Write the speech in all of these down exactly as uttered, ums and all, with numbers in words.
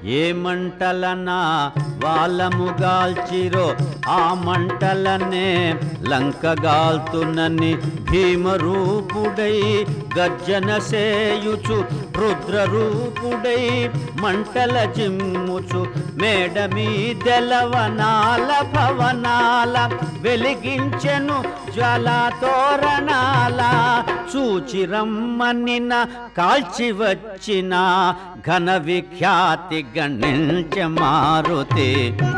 ఏ మంటలనా వాళ్ళముగాల్చిరో ఆ మంటలనే లంకగాల్తునని భీమరూపుడై గర్జన సేయుచు రుద్రరూపుడై మంటల జిమ్ముచు మేడ మీదెలవనాల భవనాల వెలిగించెను జ్వాలాతోరణాల చూచిరమ్మనిన కాల్చి వచ్చిన ఘన విఖ్యాతి గణించ మారుతి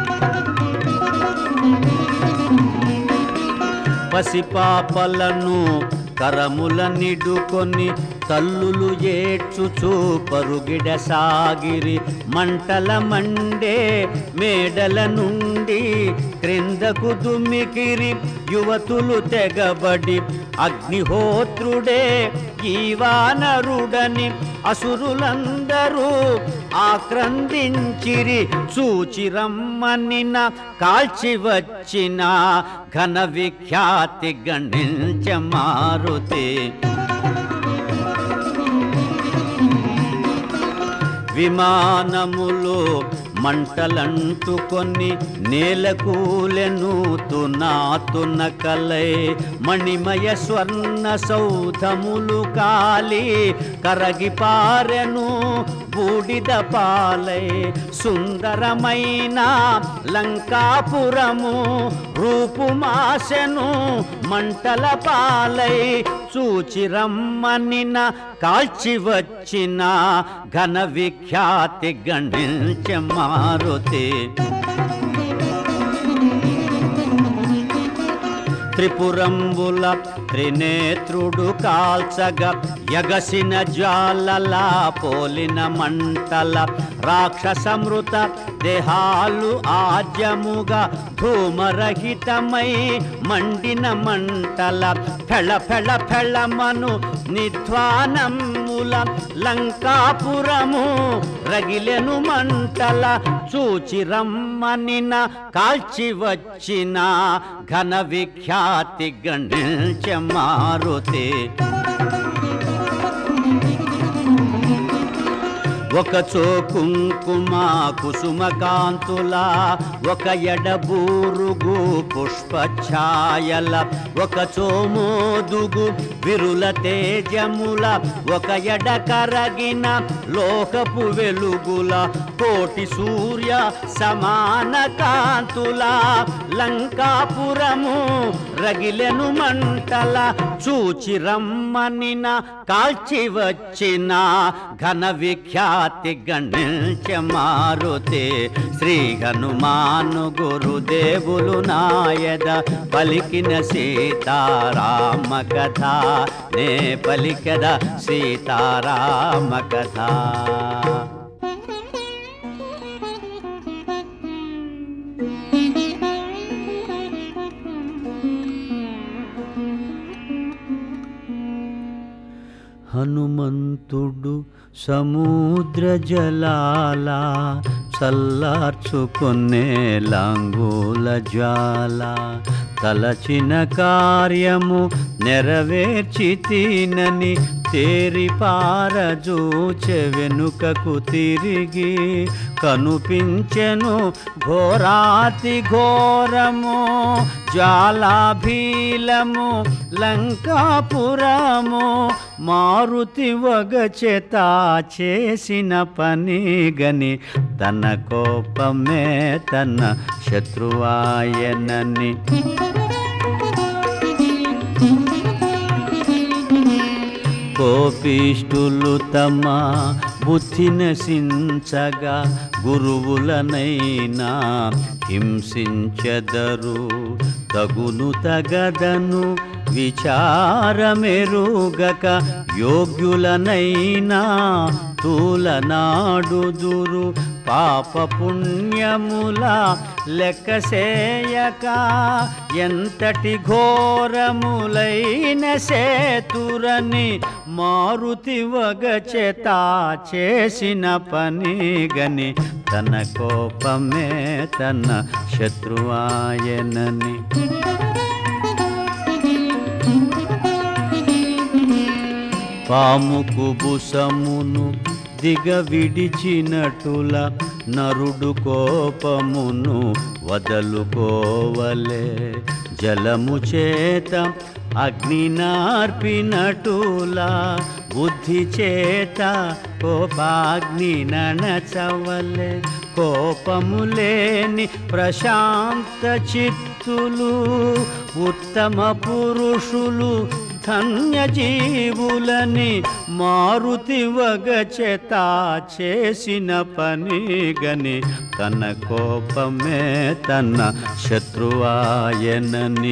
పసిపాపలను కరముల నిడుకొని తల్లులు ఏడ్చుచూ పరుగిడ సాగిరి మంటల మండే మేడల నుండి క్రిందకు దుమ్మికిరి యువతులు తెగబడి అగ్నిహోత్రుడే ఈ వానరుడని అసురులందరూ ఆక్రందించిరి చూచిరమ్మనిన కాల్చి వచ్చిన ఘన విఖ్యాతి గణించ మారుతి విమానములు మంటలంటుకొని నేలకూలెను తునాతున కలై మణిమయ స్వర్ణ సౌధములు కాలి కరగిపారెను బూడిద పాలై సుందరమైన లంకాపురము రూపుమాసెను మంటల పాలై చూచిరమ్మనిన కాల్చి వచ్చిన ఘన విఖ్యాతి గణించ మారుతి త్రిపురంబుల త్రినేత్రుడు కాల్చగ యగసిన జ్వాలలా పోలిన మంటల రాక్షసమృత దేహాలు ఆజ్యముగా ధూమరహితమై మండిన మంటల ఫెళ ఫెళ ఫెళమను నిధ్వానముల లంకాపురము రగిలెను మంటల చూచిరమ్మనిన కాల్చి వచ్చిన ఘన విఖ్యాతి గణించ మారుతి ఒకచో కుంకుమ కుసుమ కాంతుల ఒక ఎడబూరుగు పుష్పఛాయల ఒకచో మోదుగు విరుల తేజముల ఒక ఎడ కరగిన లోకపు వెలుగుల కోటి సూర్య సమాన కాంతుల లంకాపురము రగిలెను మంటల చూచిరమ్మనిన కాల్చి వచ్చిన ఘన విఖ్యాతి గణించ మారుతి శ్రీ హనుమాను గురుదేవులు నాయద పలికిన సీతారామ కథ నే పలికద సీతారామ కథ హనుమంతుడు సముద్ర జలాల చల్లార్చుకునే లాంగూల జ్వాల తలచిన కార్యము నెరవేర్చి తినని తేరి పారజూచె వెనుకకు తిరిగి కనుపించెను ఘోరాతి ఘోరము జ్వాలాభీలము లంకాపురము మారుతి వగచేత చేసిన పని గని తన కోపమే తన శత్రువాయనని కోపిష్ఠులు తమ బుద్ధి నశించగా గురువులనైనా హింసించెదరు తగును తగదను విచారమెరుగక యోగ్యులనైనా తూలనాడుదురు పాప పుణ్యముల లెక్కసేయక ఎంతటి ఘోరములైన సేతురని మారుతి వగచేత చేసిన పని గని తన కోపమే తన శత్రువాయనని పాము కుబుసమును దిగ విడిచినటుల నరుడు కోపమును వదలుకోవలే. జలము చేత అగ్ని నార్పినటులా బుద్ధి చేత కోపాగ్ని నణచవలే. కోపము లేని ప్రశాంత చిత్తులు ఉత్తమ పురుషులు ధన్యజీవులని మారుతి వగచెత చేసిన పని గని తన కోపమే తన శత్రువాయనని.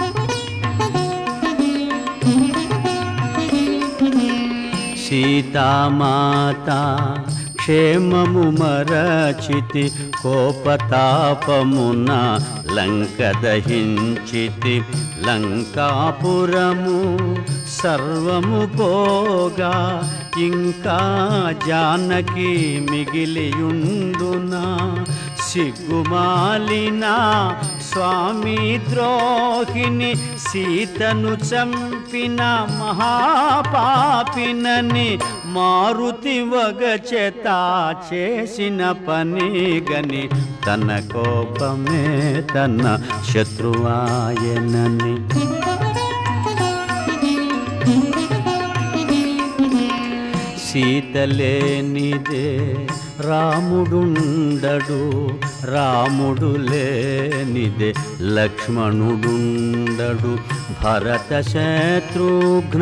సీతామాత క్షేమము మరచితి కోపతాపమున లంక దహించితి. లంకాపురము సర్వము పోగా ఇంకా జానకి మిగిలియుండునా. సిగ్గుమాలిన స్వామి ద్రోహిని సీతను చంపిన మహాపాపినని మారుతి వగచెత చేసిన పని గని తన కోపమే తన శత్రువాయనని. సీతలేనిదే రాముడుండడు, రాముడు లేనిదే లక్ష్మణుడుండడు. భరత శత్రుఘ్న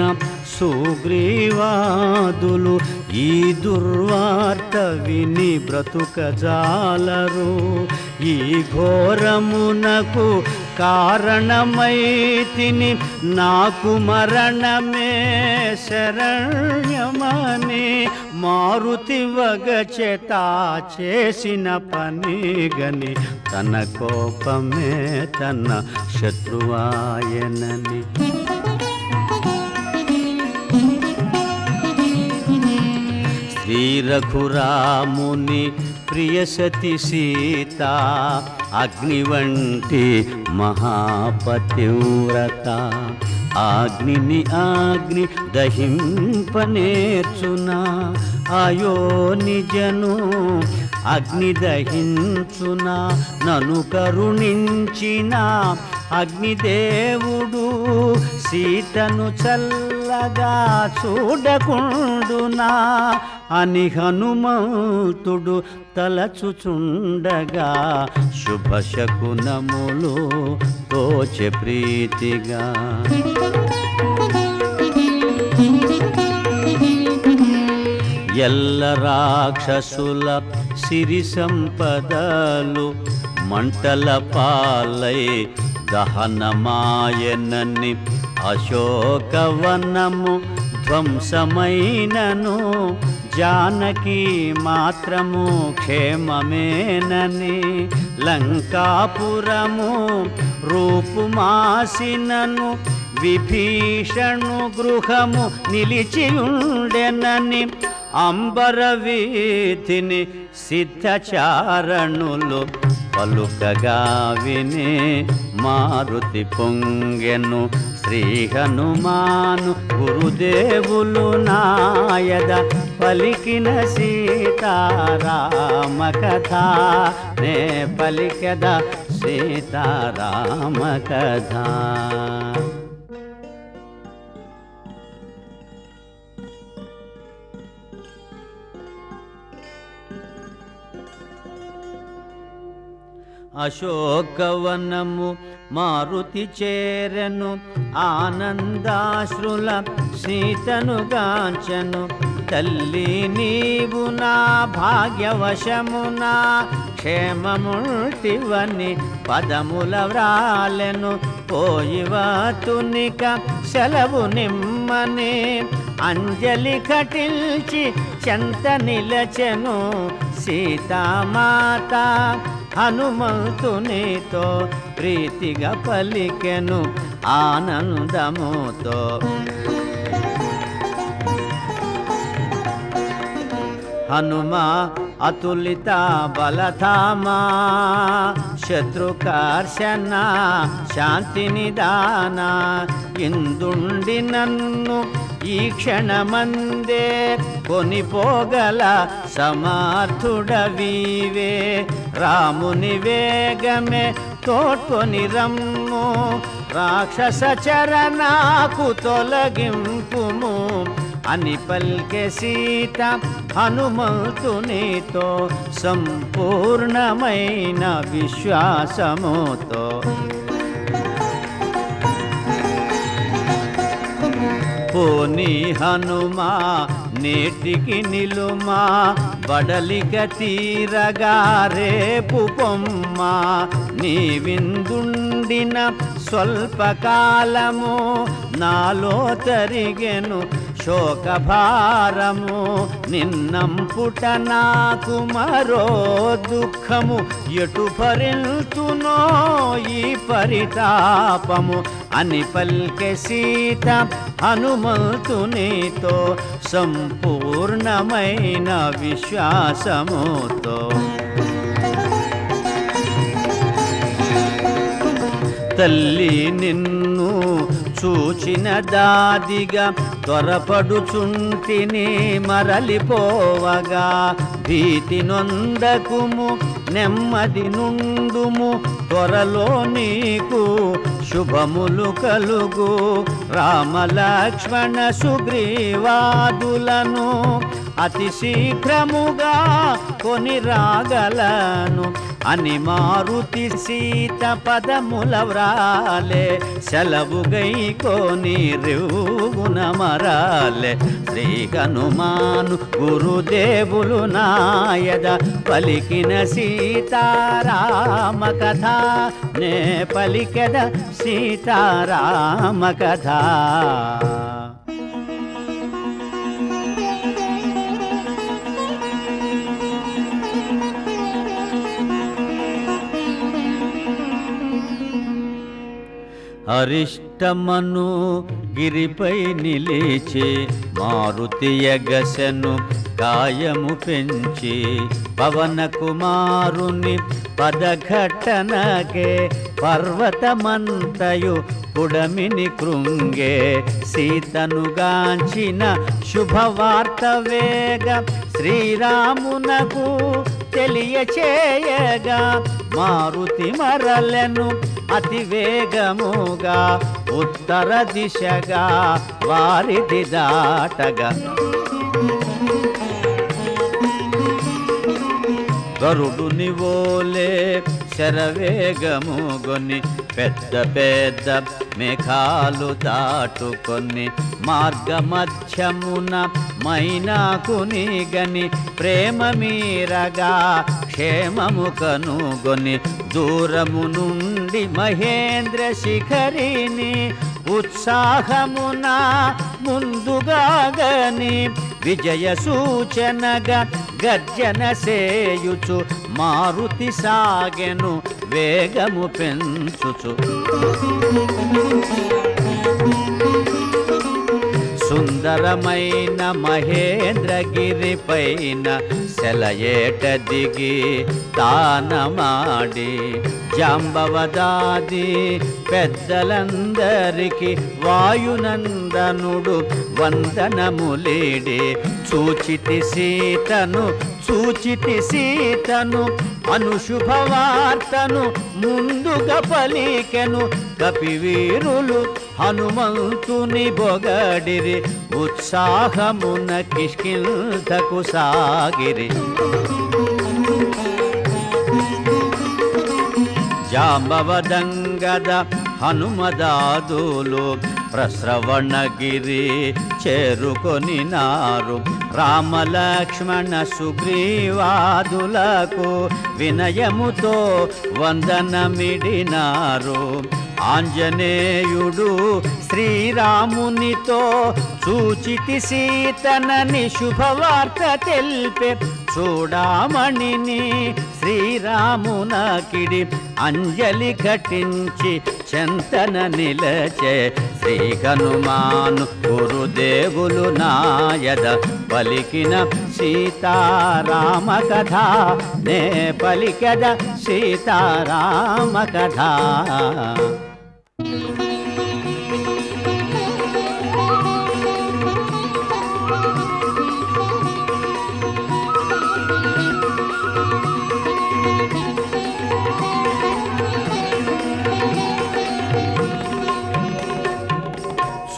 సుగ్రీవాదులు ఈ దుర్వార్త విని బ్రతుకజాలరు. ఈ ఘోరమునకు కారణమైతిని నాకు మరణమే శరణ్యమని మారుతి వగచెత చేసిన పని గని తన కోపమే తన శత్రువాయనని. శ్రీ రఘురాముని ప్రియసతి సీత అగ్ని వంటి మహాపతివ్రత. అగ్నిని అగ్ని దహింపనేర్చునా, అయో నిజను అగ్ని దహించునా. నను కరుణించిన అగ్నిదేవుడు సీతను చల్లగా చూడకుండునా అని హనుమంతుడు తలచుచుండగా శుభశకునములు తోచె ప్రీతిగా. ఎల్ల రాక్షసుల సిరి సంపదలు మంటల పాలై దహనమాయనని. అశోకవనము ధ్వంసమైనను జానకి మాత్రము క్షేమమేనని. లంకాపురము రూపుమాసినను విభీషణు గృహము నిలిచియుండెనని. అంబర వీధిని సిద్ధచారణులు పలుకగా విని మారుతి పొంగెను. శ్రీ హనుమాను గురుదేవులు నాయద పలికిన సీతారామ కథ నే పలికద సీతారామ కథ. అశోకవనము మారుతి చేరెను ఆనందాశ్రుల సీతను గాంచెను. తల్లి నీవు నా భాగ్యవశమునా క్షేమముల్టివని పదముల వ్రాలెను. పోయివతునిక సెలవు నిమ్మని అంజలి కటిల్చి చెంత నిలచెను సీతామాత. హనుమంతునితో ప్రీతిగా పలికెను ఆనందముతో. హనుమా అతులిత బలధామా శత్రుకర్షణ శాంతి నిదాన. ఇందుండి నన్ను ఈ క్షణమందే కొనిపోగల సమర్థుడవీవే రాముని వేగమే తోడ్కొని రమ్ము రాక్షస చరణాకు తొలగింపుము అని పల్కె సీత హనుమంతునితో సంపూర్ణమైన విశ్వాసముతో. పోనీ హనుమా నేటికి నిలుమా బడలిక తీరగా రేపు పొమ్మ నీ విందుండిన స్వల్పకాలము నాలో తరిగెను శోకభారము నిన్నంపుట నాకు మరో దుఃఖము ఎటు భరింతునో ఈ పరితాపము అని పల్కె సీత హనుమంతునితో సంపూర్ణమైన విశ్వాసముతో. తల్లి నిన్ను చూచిన దాదిగా త్వరపడుచుంటిని మరలిపోవగా భీతి నొందకుము నెమ్మది నుండుము త్వరలో నీకు శుభములు కలుగు రామలక్ష్మణ సుగ్రీవాదులను అతి శీఘ్రముగా కొని రాగలను అని మారుతి సీత పదముల వ్రాలే సెలవు గైకోని రివున మరాలే. శ్రీ హనుమాను గురుదేవులు నాయద పలికిన సీతారామ కథ నే పలికెద సీతారామ కథ. అరిష్టమను గిరిపై నిలిచి మారుతి ఎగసెను కాయము పెంచి పవన కుమారుని పదఘట్టనకే పర్వతమంతయు పుడమిని కృంగే సీతను గాంచిన శుభవార్త వేగ శ్రీరామునకు తెలియచేయగా మారుతి మరలెను అతి వేగముగా ఉత్తర దిశగా వారిది దాటగా గరుడుని వోలే శరవేగముగొని పెద్ద పెద్ద మేఘాలు దాటుకొని మార్గ మధ్యమున మైనాకుని గని ప్రేమ మీరగా క్షేమము కనుగొని దూరము నుండి మహేంద్ర శిఖరిని ఉత్సాహమున ముందుగా గని విజయ సూచనగా గర్జన సేయుచు మారుతి సాగెను వేగము పెంచుచు. సుందరమైన మహేంద్రగిరి పైన సెలయేట దిగి తానమాడి జాంబవదాది పెద్దలందరికి వాయునందనుడు వందనములేడి చూచితి సీతను చూచితి సీతను అనుశుభవార్తను ముందుగా పలికెను కపివీరులు హనుమంతుని బొగడిరి ఉత్సాహమున కిష్కింధకు సాగిరి. జాంబవదంగద హనుమదాదులు ప్రస్రవణగిరి చేరుకొని నారు రామలక్ష్మణ సుగ్రీవాదులకు వినయముతో వందనమిడినారు. ఆంజనేయుడు శ్రీరామునితో చూచితి సీతనని శుభవార్త తెల్పే చూడామణిని శ్రీరామునకిడి అంజలి ఘటించి చెంతన నిలచే. శ్రీ హనుమాను గురుదేవులు నాయద పలికిన సీతారామ కథ నే పలికద సీతారామ కథ.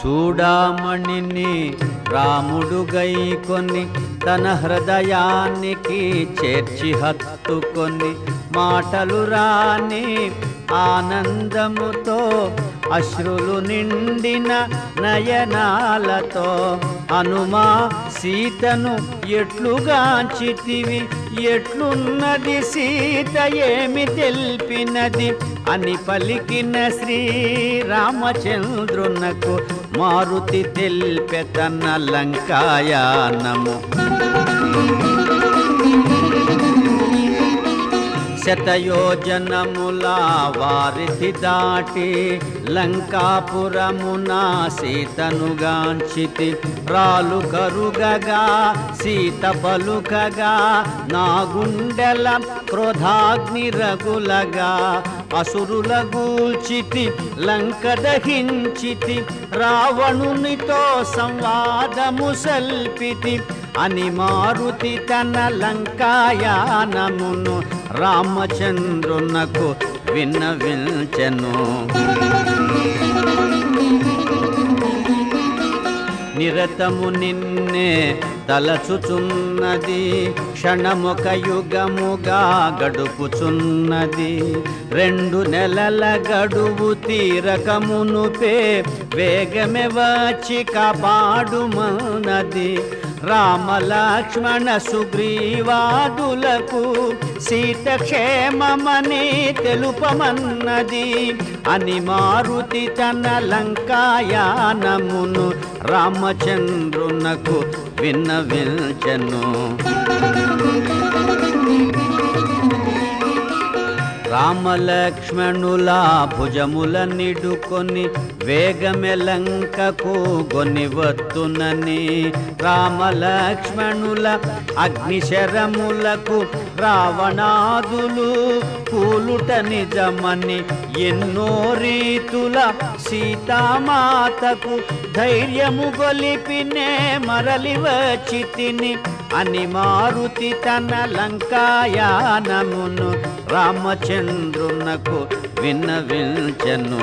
చూడామణిని రాముడు గైకొని తన హృదయానికి చేర్చి హత్తుకొని మాటలు రాని ఆనందముతో అశ్రులు నిండిన నయనాలతో హనుమా సీతను ఎట్లుగాంచితివి, ఎట్లున్నది సీత ఏమి తెల్పినది అని పలికిన శ్రీరామచంద్రునకు మారుతి తెల్పె తన లంకాయానము. శతయోజనముల వారిధి దాటి లంకాపురమున సీతనుగాంచితి. రాలు కరుగగా సీత పలుకగా నా గుండెల క్రోధాగ్ని రగులగా అసురుల గూల్చితి లంక దహించితి. రావణునితో సంవాదము సల్పితి అని మారుతి తన లంకాయానమును రామచంద్రునకు విన్నవించెను. నిరతము నిన్నే తలచుచున్నది, క్షణముక యుగముగా గడుపుచున్నది. రెండు నెలల గడువు తీరకమునుపే వేగమే వచ్చి కాపాడుమన్నది. రామలక్ష్మణ సుగ్రీవాదులకు సీత క్షేమమని తెలుపమన్నది అని మారుతి తన లంకాయానమును రామచంద్రునకు విన్నవించెను. రామలక్ష్మణుల భుజముల నిడుకొని వేగమె లంకకు గొనివత్తునని. రామలక్ష్మణుల అగ్నిశరములకు రావణాదులు కూలుట నిజమని ఎన్నో రీతుల సీతామాతకు ధైర్యము గొలిపినే మరలి వచ్చితిని అని మారుతి తన లంకాయానమును రామచంద్రునకు విన్నవించెను.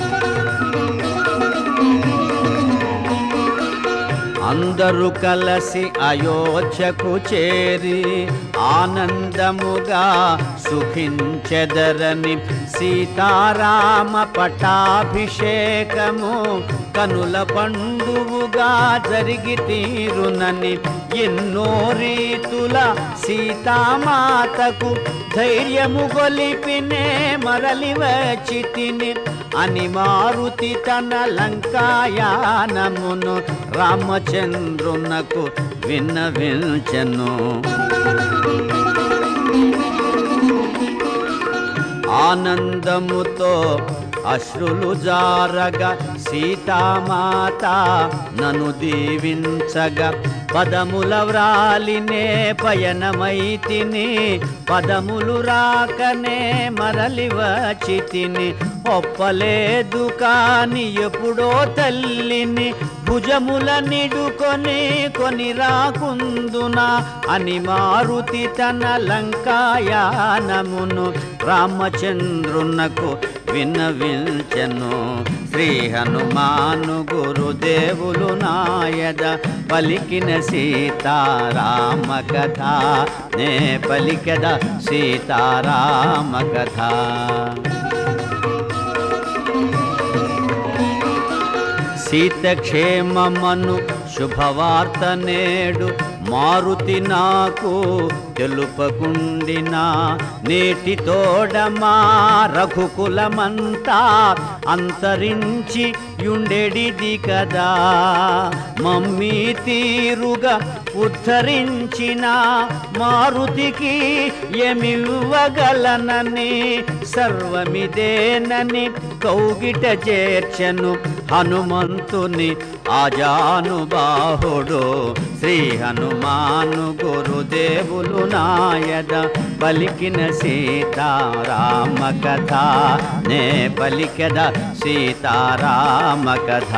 అందరూ కలసి అయోధ్యకు చేరి ఆనందముగా సుఖించెదరని సీతారామ పట్టాభిషేకము కనుల పండువుగా జరిగి తీరునని ఎన్నో రీతుల సీతామాతకు ధైర్యము గొలిపినే మరలి వచ్చితిని అని మారుతి తన లంకాయానమును రామచంద్రునకు విన్నవించెను. ఆనందముతో అశ్రులు జారగా సీతామాత నన్ను దీవించగా పదముల వ్రాలినే పయనమైతిని. పదములు రాకనే మరలి వచ్చితిని. ఒప్పలేదు కాని ఎప్పుడో తల్లిని భుజముల నిడుకొని కొని రాకుందునా అని మారుతి తన లంకాయానమును రామచంద్రునకు విన్నవించెను. శ్రీ హనుమాను గురుదేవులు నాయద పలికిన సీతారామ కథ నే పలికద సీతారామ కథ. సీత క్షేమమను శుభవార్త నేడు మారుతి నాకు తెలుపకుండినా. నేటి తోడమా రఘుకులమంతా అంతరించి యుండెడిది కదా. మమ్మీ తీరుగా ఉద్ధరించిన మారుతికి ఏమివ్వగలనని సర్వమిదేనని కౌగిట చేర్చెను హనుమంతుని ఆజానుబాహుడు. శ్రీ హనుమాను గురుదేవులు నాయద పలికిన సీతారామ కథ నే పలికద సీతారామ కథ.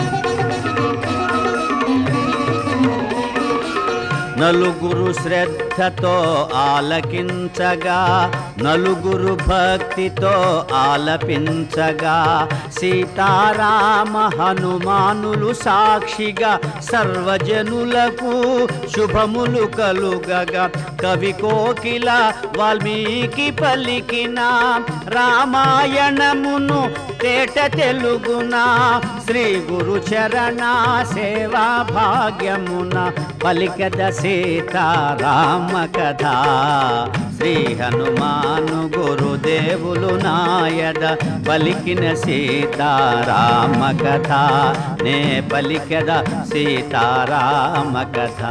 నలుగురు శ్రద్ధ శ్రద్ధతో ఆలకించగా, నలుగురు భక్తితో ఆలపించగా, సీతారామ హనుమానులు సాక్షిగా సర్వజనులకు శుభములు కలుగగా, కవి కోకిల వాల్మీకి పలికిన రామాయణమును తేట తెలుగున, శ్రీ గురు చరణ సేవా భాగ్యమున పలికద సీతారామ కథ. శ్రీ హనుమాను గురుదేవులు నాయద పలికిన సీతారామ కథ, నే పలికద సీతారామ కథ.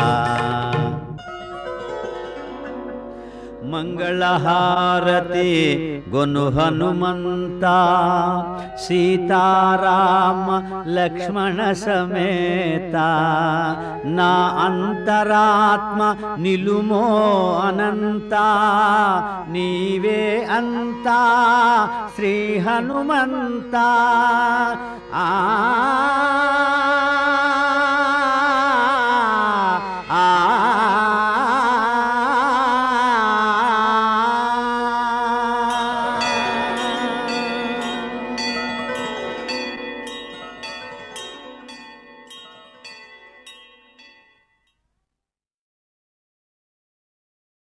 మంగళహారతి గొను హనుమంత, సీతారామ లక్ష్మణ సమేత, నా అంతరాత్మ నిలుమో అనంత, నీవే అంతా శ్రీ హనుమంత. ఆ